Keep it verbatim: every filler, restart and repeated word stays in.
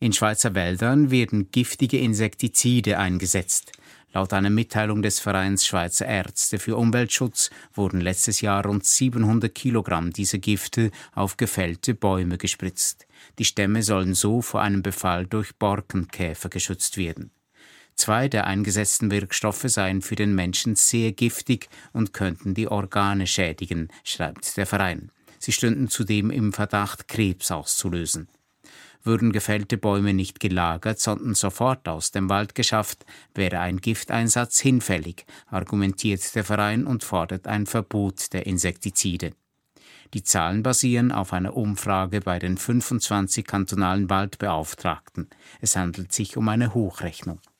In Schweizer Wäldern werden giftige Insektizide eingesetzt. Laut einer Mitteilung des Vereins Schweizer Ärzte für Umweltschutz wurden letztes Jahr rund siebenhundert Kilogramm dieser Gifte auf gefällte Bäume gespritzt. Die Stämme sollen so vor einem Befall durch Borkenkäfer geschützt werden. Zwei der eingesetzten Wirkstoffe seien für den Menschen sehr giftig und könnten die Organe schädigen, schreibt der Verein. Sie stünden zudem im Verdacht, Krebs auszulösen. Würden gefällte Bäume nicht gelagert, sondern sofort aus dem Wald geschafft, wäre ein Gifteinsatz hinfällig, argumentiert der Verein und fordert ein Verbot der Insektizide. Die Zahlen basieren auf einer Umfrage bei den fünfundzwanzig kantonalen Waldbeauftragten. Es handelt sich um eine Hochrechnung.